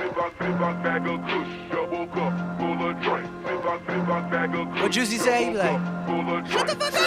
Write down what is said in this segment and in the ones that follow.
What Juicy say? He be like, shut the fuck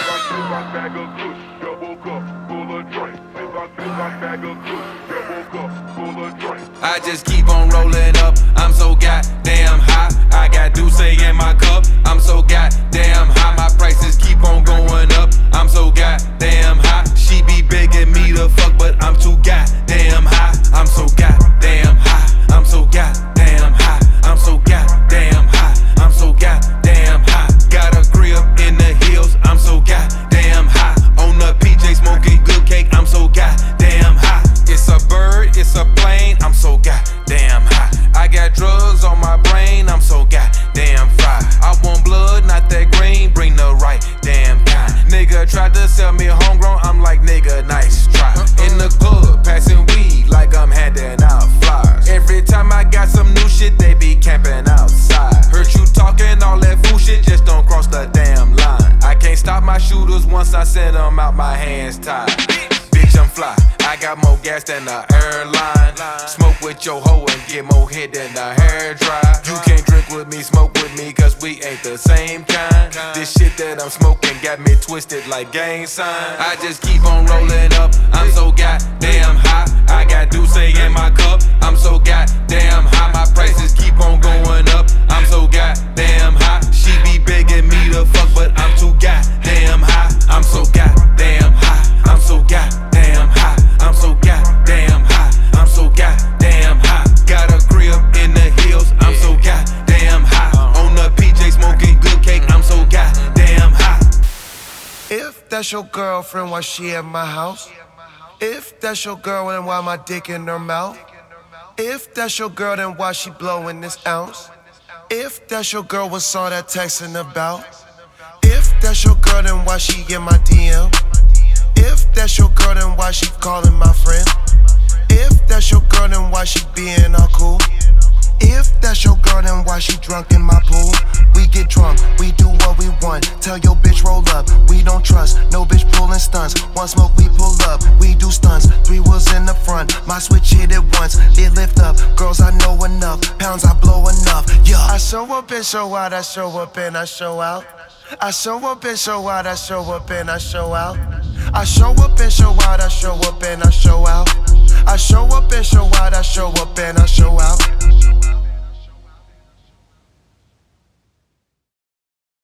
I just keep on rolling up, I'm so goddamn high. I got Douce in my cup, I'm so goddamn high. My prices keep on going up, I'm so goddamn high. She be begging me to fuck, but I'm too goddamn high. I'm so goddamn high, I'm so goddamn high. I'm so goddamn high, I'm so goddamn high. Got a grip in the hills, I'm so goddamn high. On the PJ smoking good cake, I'm so goddamn high. It's a bird, it's a plane, I'm so goddamn high. I got drugs on my brain, I'm so goddamn fried. I want blood, not that green, bring the right damn kind. Nigga tried to sell me homegrown, I'm like nigga, nice try. In the club, passing weed like I'm handing out flyers. Every time I got some new shit, they be camping outside. Heard you talking all that fool shit, just don't cross the damn line. I can't stop my shooters once I send them out, my hands tied. Bitch, I'm fly, I got more gas than the airline. Smoke with your hoe and get more hit than the hair dry. You can't drink with me, smoke with me, cause we ain't the same kind. This shit that I'm smoking got me twisted like gang sign. I just keep on rolling up, I'm so goddamn high. I got Douce in my cup, I'm so goddamn high. My prices keep on going up, I'm so goddamn high. She be begging me to fuck, but I'm too goddamn high. I'm so goddamn high, I'm so goddamn high. I'm so goddamn high, I'm so goddamn high. Got a crib in the hills, I'm so goddamn high. On the PJ smoking good cake, I'm so goddamn high. If that's your girlfriend, why she at my house? If that's your girl, then why my dick in her mouth? If that's your girl, then why she blowing this ounce? If that's your girl, what's all that texting about? If that's your girl, then why she in my DM? If that's your girl, then why she calling my friend? If that's your girl, then why she being all cool? If that's your girl, then why she drunk in my pool? We get drunk, we do what we want. Tell your bitch roll up, we don't trust. No bitch pulling stunts. One smoke, we pull up, we do stunts. 3 wheels in the front, my switch hit it once. It lift up, girls I know enough. Pounds I blow enough, yeah. I show up and show out, I show up and I show out. I show up and show out, I show up and I show out. I show up and show out, I show up and I show out. I show up and show out, I show up and I show out.